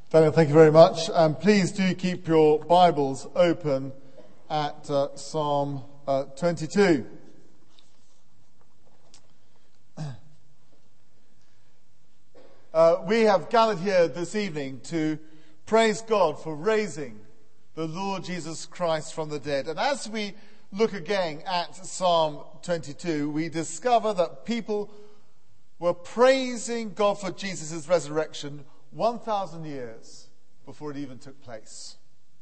Daniel, thank you very much. And please do keep your Bibles open at Psalm 22. We have gathered here this evening to praise God for raising the Lord Jesus Christ from the dead. And as we look again at Psalm 22, we discover that people were praising God for Jesus' resurrection 1,000 years before it even took place.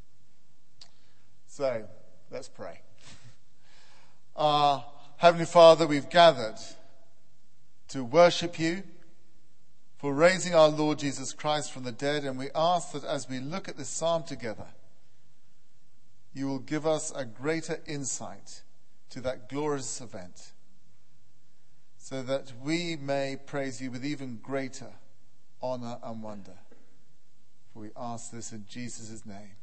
So, let's pray. Heavenly Father, we've gathered to worship you for raising our Lord Jesus Christ from the dead, and we ask that as we look at this psalm together, you will give us a greater insight to that glorious event, so that we may praise you with even greater honor and wonder. For we ask this in Jesus' name.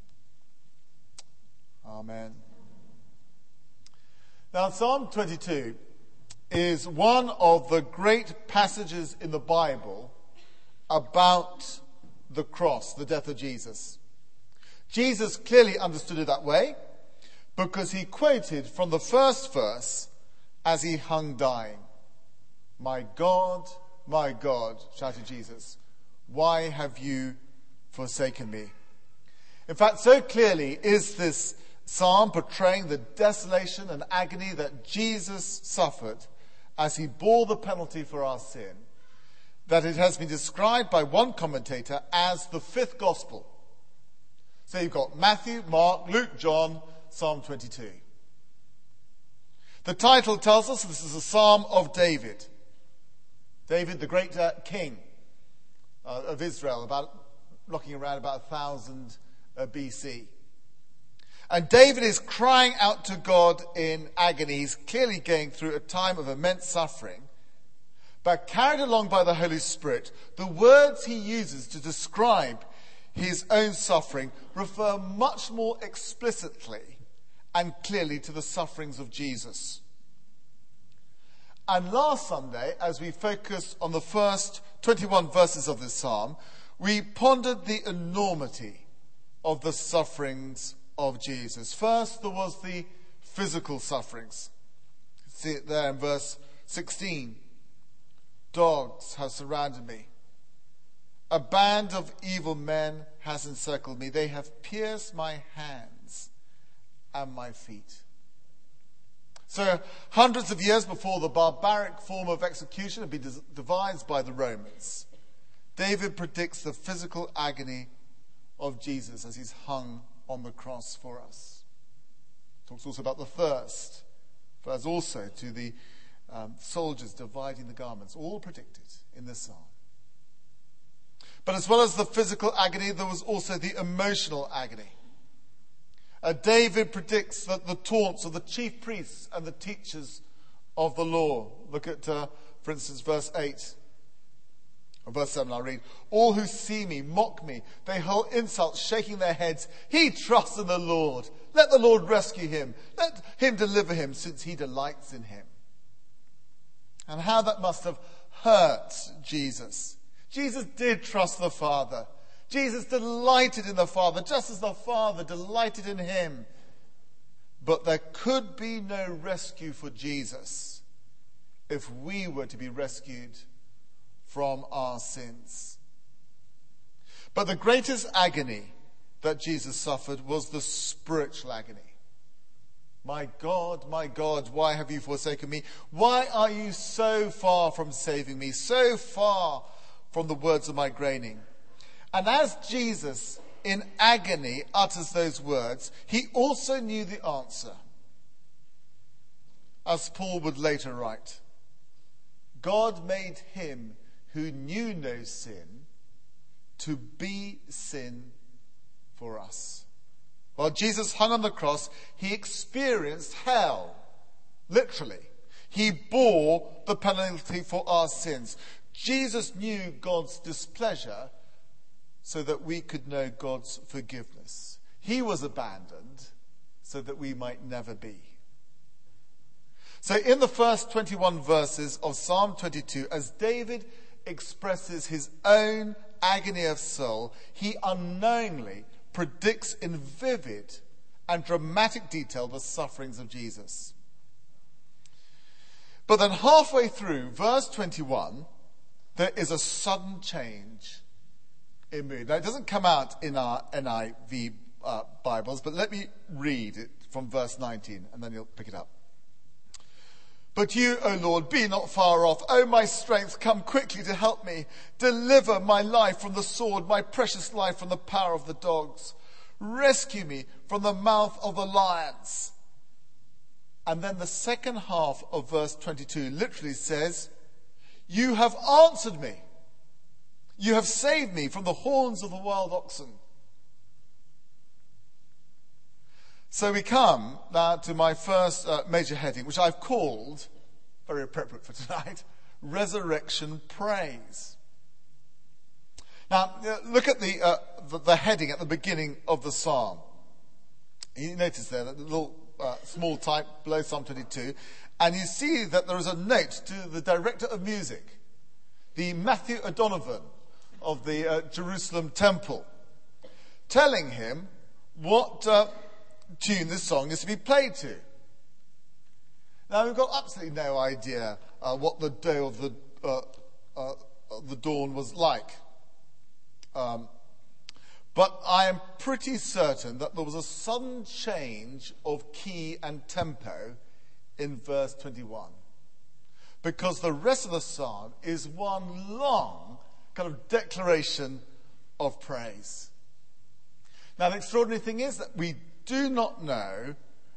Amen. Now, Psalm 22 is one of the great passages in the Bible about the cross, the death of Jesus. Jesus clearly understood it that way because he quoted from the first verse as he hung dying. My God, shouted Jesus, why have you forsaken me? In fact, so clearly is this psalm portraying the desolation and agony that Jesus suffered as he bore the penalty for our sin, that it has been described by one commentator as the fifth gospel. So you've got Matthew, Mark, Luke, John, Psalm 22. The title tells us this is a psalm of David. David, the great king of Israel, looking around about 1000 BC. And David is crying out to God in agony. He's clearly going through a time of immense suffering. But carried along by the Holy Spirit, the words he uses to describe his own suffering refer much more explicitly and clearly to the sufferings of Jesus. And last Sunday, as we focused on the first 21 verses of this psalm, we pondered the enormity of the sufferings of Jesus. First, there was the physical sufferings. See it there in verse 16. Dogs have surrounded me. A band of evil men has encircled me. They have pierced my hands and my feet. So, hundreds of years before the barbaric form of execution had been devised by the Romans, David predicts the physical agony of Jesus as he's hung on the cross for us. Talks also about the thirst, refers also to the soldiers dividing the garments, all predicted in this psalm. But as well as the physical agony, there was also the emotional agony. David predicts that the taunts of the chief priests and the teachers of the law. Look at, for instance, verse 8. Or verse 7, I'll read. All who see me mock me. They hurl insults, shaking their heads. He trusts in the Lord. Let the Lord rescue him. Let him deliver him, since he delights in him. And how that must have hurt Jesus. Jesus did trust the Father. Jesus delighted in the Father, just as the Father delighted in him. But there could be no rescue for Jesus if we were to be rescued from our sins. But the greatest agony that Jesus suffered was the spiritual agony. My God, why have you forsaken me? Why are you so far from saving me, so far from the words of my groaning? And as Jesus, in agony, utters those words, he also knew the answer. As Paul would later write, God made him who knew no sin to be sin for us. While Jesus hung on the cross, he experienced hell, literally. He bore the penalty for our sins. Jesus knew God's displeasure so that we could know God's forgiveness. He was abandoned so that we might never be. So in the first 21 verses of Psalm 22, as David expresses his own agony of soul, he unknowingly predicts in vivid and dramatic detail the sufferings of Jesus. But then halfway through, verse 21, there is a sudden change in mood. Now, it doesn't come out in our NIV Bibles, but let me read it from verse 19, and then you'll pick it up. But you, O Lord, be not far off. O my strength, come quickly to help me. Deliver my life from the sword, my precious life from the power of the dogs. Rescue me from the mouth of the lions. And then the second half of verse 22 literally says, you have answered me. You have saved me from the horns of the wild oxen. So we come now to my first major heading, which I've called, very appropriate for tonight, Resurrection Praise. Now, look at the heading at the beginning of the psalm. You notice there that little small type below Psalm 22, and you see that there is a note to the director of music, the Matthew O'Donovan of the Jerusalem Temple, telling him what tune this song is to be played to. Now, we've got absolutely no idea what the day of the dawn was like. But I am pretty certain that there was a sudden change of key and tempo in verse 21. Because the rest of the psalm is one long kind of declaration of praise. Now, the extraordinary thing is that we do not know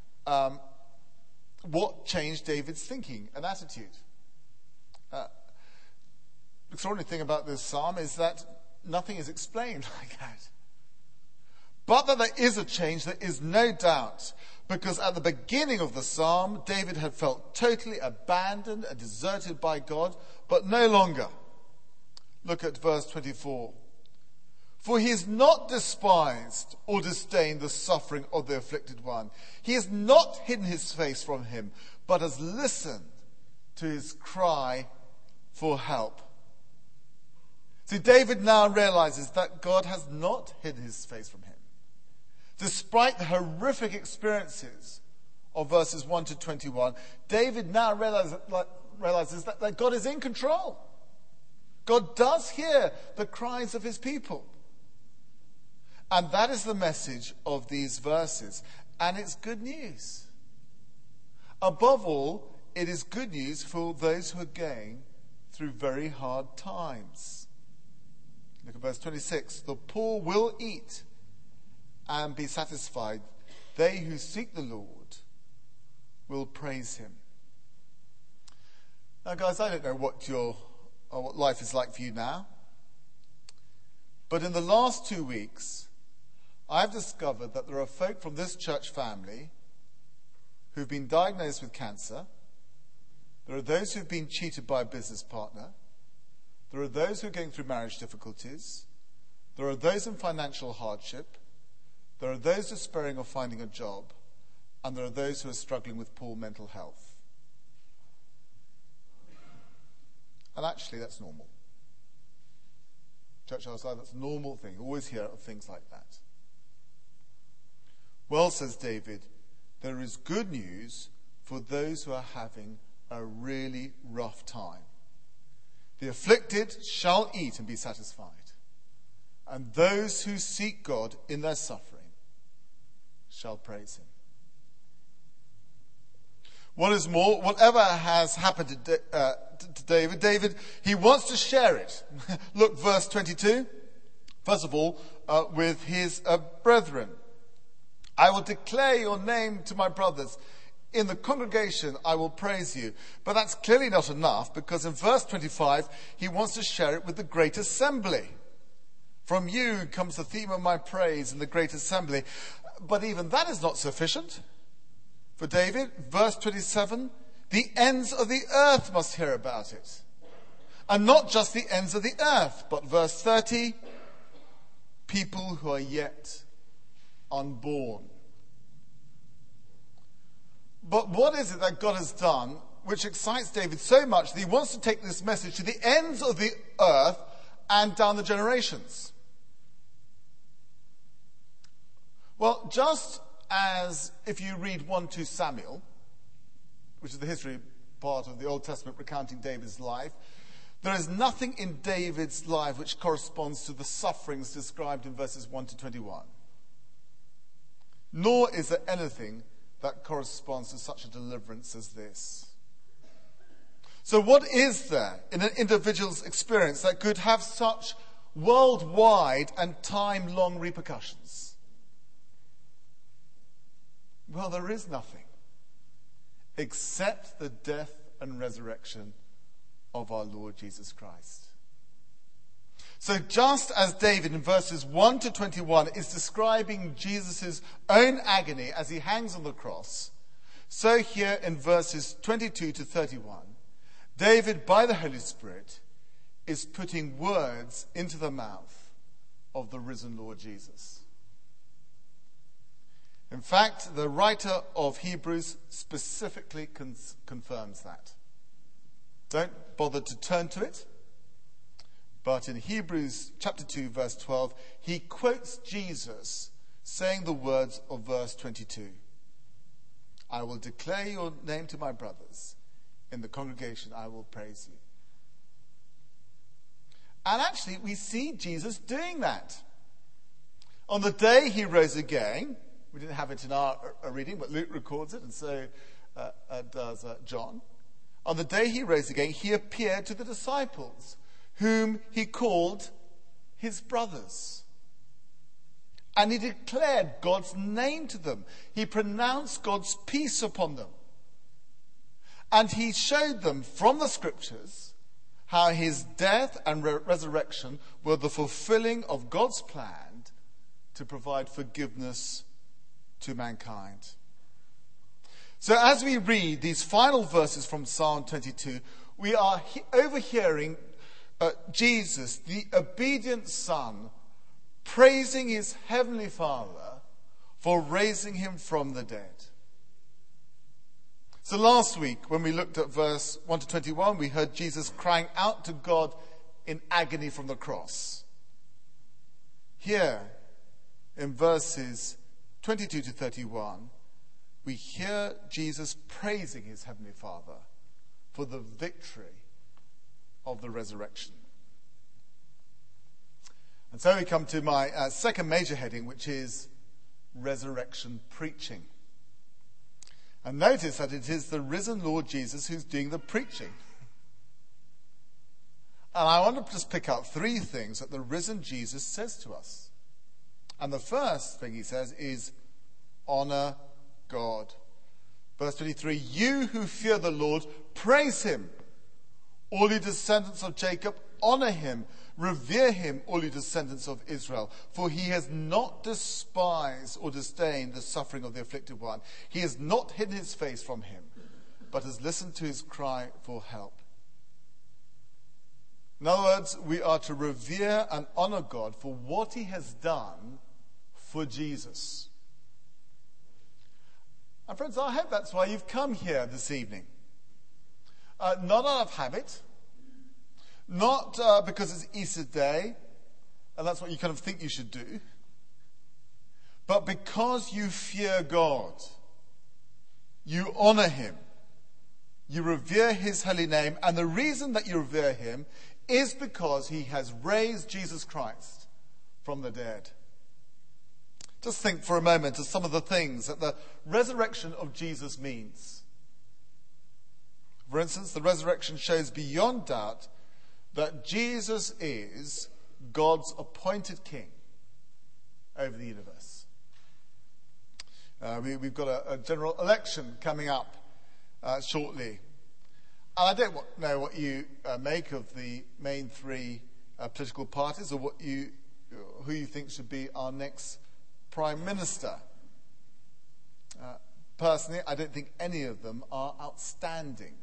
what changed David's thinking and attitude. The extraordinary thing about this psalm is that nothing is explained like that. But that there is a change, there is no doubt, because at the beginning of the psalm, David had felt totally abandoned and deserted by God, but no longer. Look at verse 24. For he has not despised or disdained the suffering of the afflicted one. He has not hidden his face from him, but has listened to his cry for help. See, David now realizes that God has not hidden his face from him. Despite the horrific experiences of verses 1 to 21, David now realizes that God is in control. God does hear the cries of his people. And that is the message of these verses. And it's good news. Above all, it is good news for those who are going through very hard times. Look at verse 26. The poor will eat and be satisfied. They who seek the Lord will praise him. Now, guys, I don't know what life is like for you now. But in the last 2 weeks, I've discovered that there are folk from this church family who've been diagnosed with cancer. There are those who've been cheated by a business partner. There are those who are going through marriage difficulties. There are those in financial hardship. There are those despairing of finding a job. And there are those who are struggling with poor mental health. And actually, that's normal. Church outside, that's a normal thing. You always hear of things like that. Well, says David, there is good news for those who are having a really rough time. The afflicted shall eat and be satisfied. And those who seek God in their suffering shall praise him. What is more, whatever has happened to David, he wants to share it. Look, verse 22. First of all, with his brethren. I will declare your name to my brothers. In the congregation, I will praise you. But that's clearly not enough, because in verse 25, he wants to share it with the great assembly. From you comes the theme of my praise in the great assembly. But even that is not sufficient for David. Verse 27, the ends of the earth must hear about it. And not just the ends of the earth, but verse 30, people who are yet unborn. But what is it that God has done which excites David so much that he wants to take this message to the ends of the earth and down the generations. Well, just as if you read 1-2 Samuel, which is the history part of the Old Testament recounting David's life, there is nothing in David's life which corresponds to the sufferings described in verses 1-21. Nor is there anything that corresponds to such a deliverance as this. So what is there in an individual's experience that could have such worldwide and time-long repercussions? Well, there is nothing except the death and resurrection of our Lord Jesus Christ. So just as David in verses 1-21 is describing Jesus' own agony as he hangs on the cross, so here in verses 22-31, David, by the Holy Spirit, is putting words into the mouth of the risen Lord Jesus. In fact, the writer of Hebrews specifically confirms that. Don't bother to turn to it. But in Hebrews chapter 2, verse 12, he quotes Jesus saying the words of verse 22. I will declare your name to my brothers. In the congregation I will praise you. And actually, we see Jesus doing that. On the day he rose again, we didn't have it in our reading, but Luke records it, and so does John. On the day he rose again, he appeared to the disciples, whom he called his brothers. And he declared God's name to them. He pronounced God's peace upon them. And he showed them from the scriptures how his death and resurrection were the fulfilling of God's plan to provide forgiveness to mankind. So as we read these final verses from Psalm 22, we are overhearing Jesus, the obedient Son, praising his heavenly Father for raising him from the dead. So last week, when we looked at verse 1-21, we heard Jesus crying out to God in agony from the cross. Here, in verses 22-31, we hear Jesus praising his heavenly Father for the victory of the resurrection. And so we come to my second major heading, which is resurrection preaching. And notice that it is the risen Lord Jesus who's doing the preaching. And I want to just pick out three things that the risen Jesus says to us. And the first thing he says is, honor God. Verse 23, you who fear the Lord, praise him. All you descendants of Jacob, honor him. Revere him, all you descendants of Israel. For he has not despised or disdained the suffering of the afflicted one. He has not hidden his face from him, but has listened to his cry for help. In other words, we are to revere and honor God for what he has done for Jesus. And friends, I hope that's why you've come here this evening. Not out of habit, not because it's Easter Day, and that's what you kind of think you should do, but because you fear God. You honor him. You revere his holy name, and the reason that you revere him is because he has raised Jesus Christ from the dead. Just think for a moment of some of the things that the resurrection of Jesus means. For instance, the resurrection shows beyond doubt that Jesus is God's appointed king over the universe. We've got a general election coming up shortly. And I don't know what you make of the main three political parties, or who you think should be our next Prime Minister. Personally, I don't think any of them are outstanding.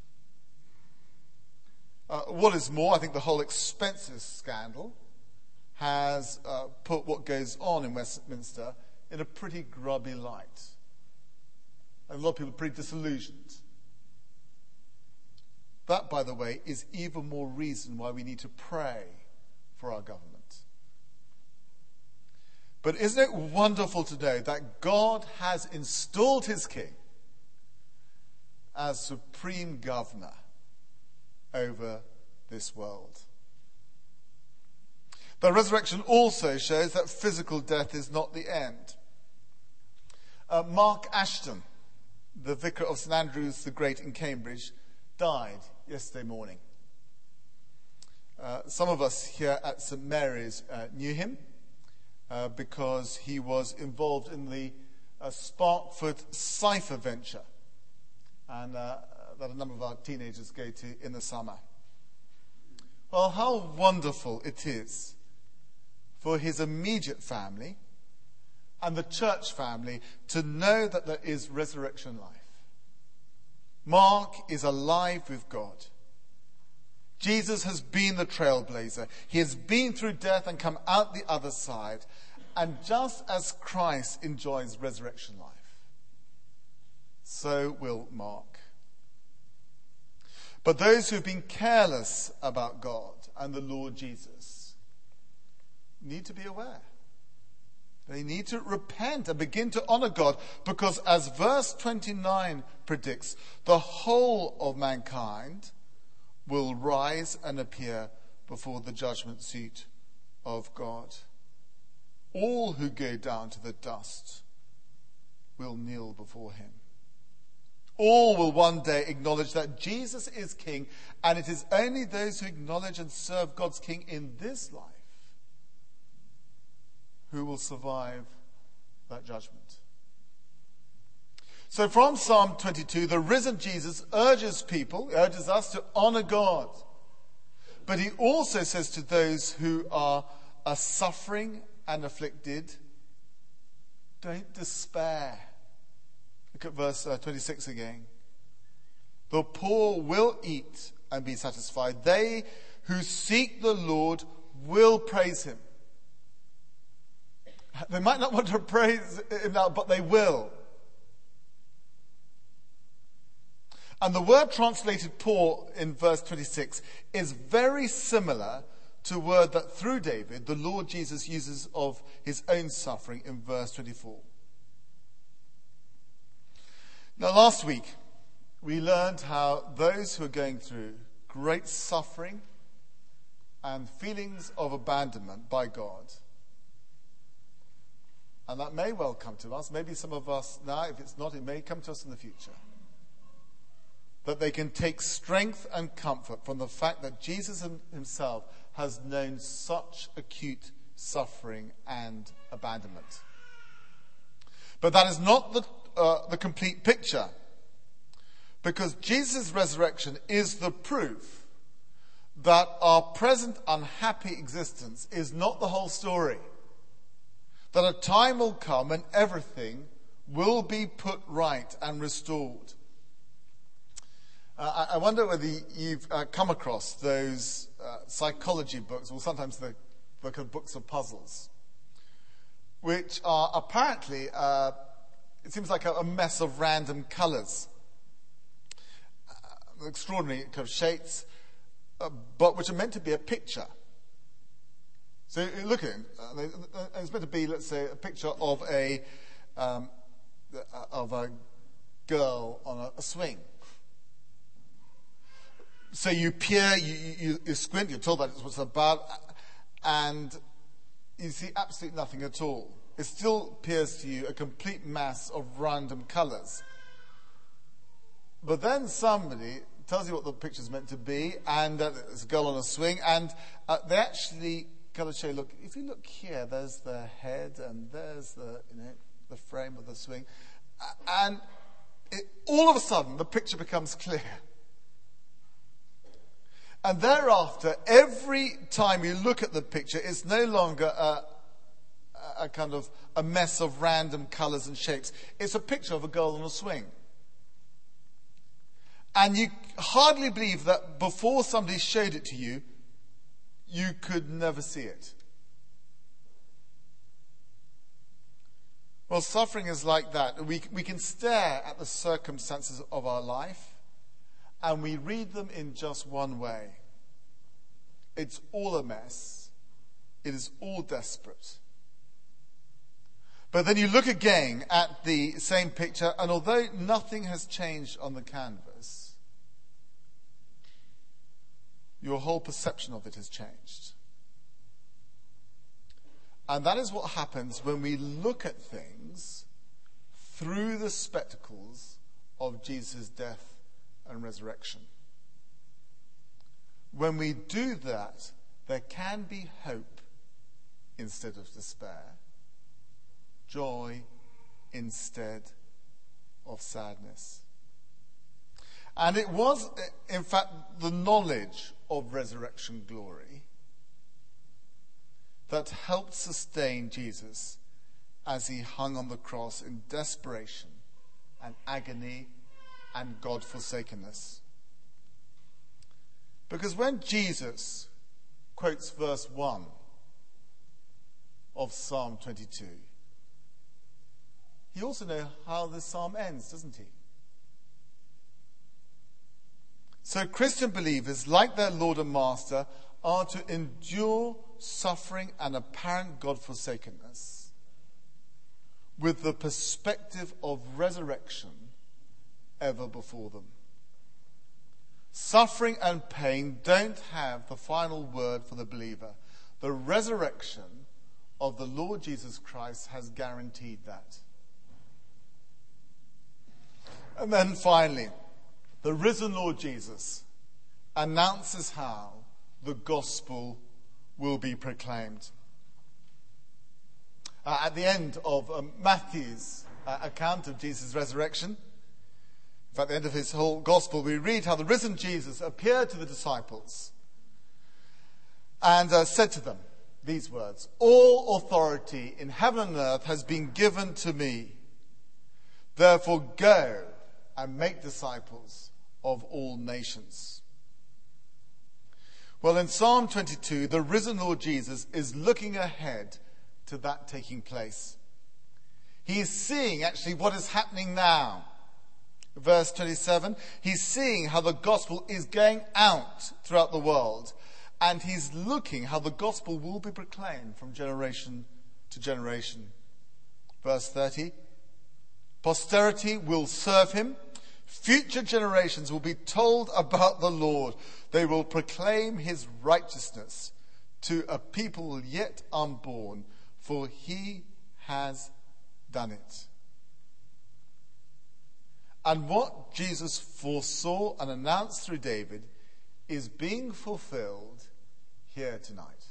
What is more, I think the whole expenses scandal has put what goes on in Westminster in a pretty grubby light. And a lot of people are pretty disillusioned. That, by the way, is even more reason why we need to pray for our government. But isn't it wonderful to know that God has installed his king as supreme governor over this world? The resurrection also shows that physical death is not the end. Mark Ashton, the vicar of St Andrews the Great in Cambridge, died yesterday morning. Some of us here at St Mary's knew him because he was involved in the Sparkford Cipher venture, and that a number of our teenagers go to in the summer. Well, how wonderful it is for his immediate family and the church family to know that there is resurrection life. Mark is alive with God. Jesus has been the trailblazer. He has been through death and come out the other side. And just as Christ enjoys resurrection life, so will Mark. But those who have been careless about God and the Lord Jesus need to be aware. They need to repent and begin to honor God, because as verse 29 predicts, the whole of mankind will rise and appear before the judgment seat of God. All who go down to the dust will kneel before him. All will one day acknowledge that Jesus is King, and it is only those who acknowledge and serve God's King in this life who will survive that judgment. So from Psalm 22, the risen Jesus urges us to honor God. But he also says to those who are suffering and afflicted, don't despair. Look at verse 26 again. The poor will eat and be satisfied. They who seek the Lord will praise him. They might not want to praise him now, but they will. And the word translated poor in verse 26 is very similar to a word that through David, the Lord Jesus uses of his own suffering in verse 24. Now, last week, we learned how those who are going through great suffering and feelings of abandonment by God, and that may well come to us, maybe some of us now, if it's not, it may come to us in the future, that they can take strength and comfort from the fact that Jesus himself has known such acute suffering and abandonment. But that is not the complete picture, because Jesus' resurrection is the proof that our present unhappy existence is not the whole story. That a time will come when everything will be put right and restored. I wonder whether you've come across those psychology books, or sometimes the kind of books of puzzles, which are apparently, it seems like a mess of random colours, extraordinary kind of shapes, but which are meant to be a picture. So you look at it, it's meant to be, let's say, a picture of a girl on a swing. So you peer, you squint, you're told that's what it's about, and you see absolutely nothing at all. It still appears to you a complete mass of random colours. But then somebody tells you what the picture's meant to be, and it's a girl on a swing, and they actually kind of show, look, if you look here, there's the head, and there's the frame of the swing, and all of a sudden the picture becomes clear. And thereafter, every time you look at the picture, it's no longer a kind of a mess of random colours and shapes. It's a picture of a girl on a swing. And you hardly believe that before somebody showed it to you, you could never see it. Well, suffering is like that. We can stare at the circumstances of our life, and we read them in just one way. It's all a mess, It is all desperate. But then you look again at the same picture, and although nothing has changed on the canvas, your whole perception of it has changed. And that is what happens when we look at things through the spectacles of Jesus' death and resurrection. When we do that, there can be hope instead of despair, joy instead of sadness. And it was, in fact, the knowledge of resurrection glory that helped sustain Jesus as he hung on the cross in desperation and agony and God-forsakenness. Because when Jesus quotes verse 1 of Psalm 22, he also knows how the psalm ends, doesn't he? So Christian believers, like their Lord and Master, are to endure suffering and apparent God-forsakenness with the perspective of resurrection ever before them. Suffering and pain don't have the final word for the believer. The resurrection of the Lord Jesus Christ has guaranteed that. And then finally, the risen Lord Jesus announces how the gospel will be proclaimed. At the end of Matthew's account of Jesus' resurrection, in fact, at the end of his whole gospel, we read how the risen Jesus appeared to the disciples and said to them these words, "All authority in heaven and earth has been given to me. Therefore go and make disciples of all nations." Well, in Psalm 22, the risen Lord Jesus is looking ahead to that taking place. He is seeing actually what is happening now. Verse 27, he's seeing how the gospel is going out throughout the world, and he's looking how the gospel will be proclaimed from generation to generation. Verse 30, posterity will serve him. Future generations will be told about the Lord. They will proclaim his righteousness to a people yet unborn, for he has done it. And what Jesus foresaw and announced through David is being fulfilled here tonight.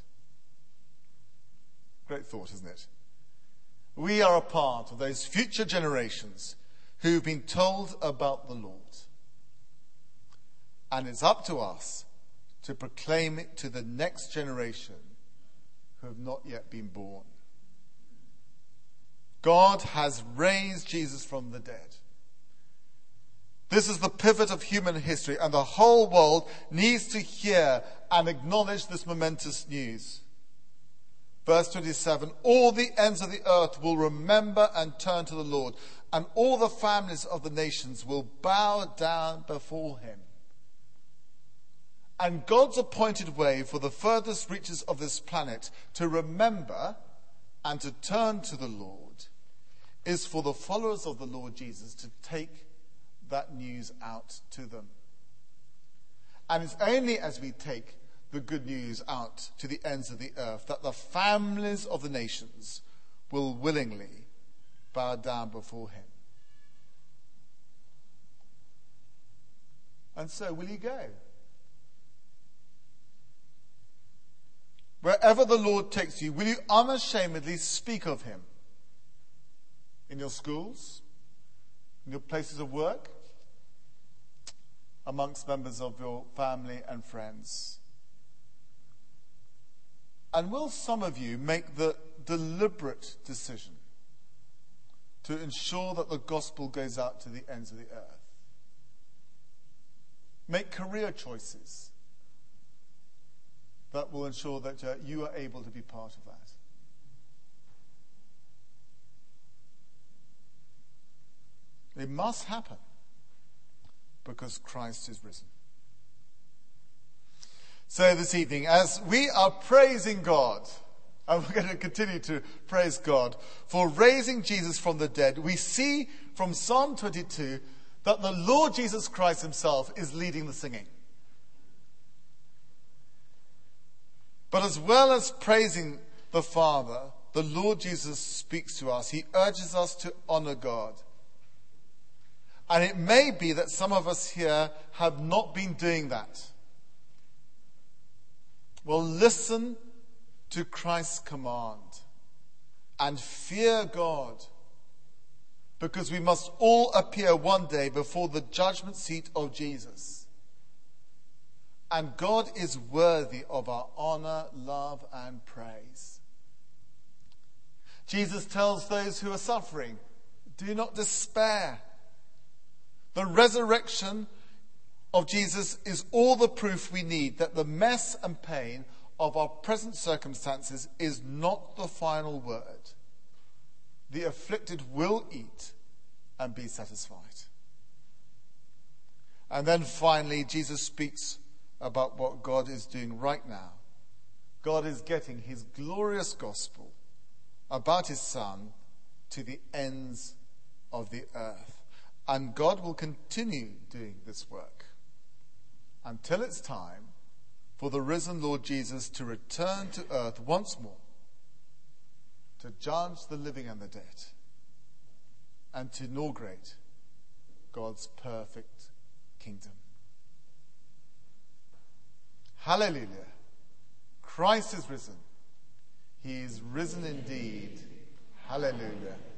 Great thought, isn't it? We are a part of those future generations who've been told about the Lord. And it's up to us to proclaim it to the next generation who have not yet been born. God has raised Jesus from the dead. This is the pivot of human history, and the whole world needs to hear and acknowledge this momentous news. Verse 27, all the ends of the earth will remember and turn to the Lord, and all the families of the nations will bow down before him. And God's appointed way for the furthest reaches of this planet to remember and to turn to the Lord is for the followers of the Lord Jesus to take that news out to them. And it's only as we take the good news out to the ends of the earth that the families of the nations will willingly bow down before him. And so will you go? Wherever the Lord takes you, will you unashamedly speak of him? In your schools, in your places of work, amongst members of your family and friends. And will some of you make the deliberate decision to ensure that the gospel goes out to the ends of the earth? Make career choices that will ensure that you are able to be part of that. It must happen because Christ is risen. So this evening, as we are praising God And we're going to continue to praise God for raising Jesus from the dead. We see from Psalm 22 that the Lord Jesus Christ himself is leading the singing. But as well as praising the Father, the Lord Jesus speaks to us. He urges us to honor God. And it may be that some of us here have not been doing that. Well, listen to Christ's command and fear God, because we must all appear one day before the judgment seat of Jesus. And God is worthy of our honor, love, and praise. Jesus tells those who are suffering, do not despair. The resurrection of Jesus is all the proof we need that the mess and pain of our present circumstances is not the final word. The afflicted will eat and be satisfied. And then finally, Jesus speaks about what God is doing right now. God is getting his glorious gospel about his Son to the ends of the earth. And God will continue doing this work until it's time for the risen Lord Jesus to return to earth once more to judge the living and the dead and to inaugurate God's perfect kingdom. Hallelujah. Christ is risen. He is risen indeed. Hallelujah.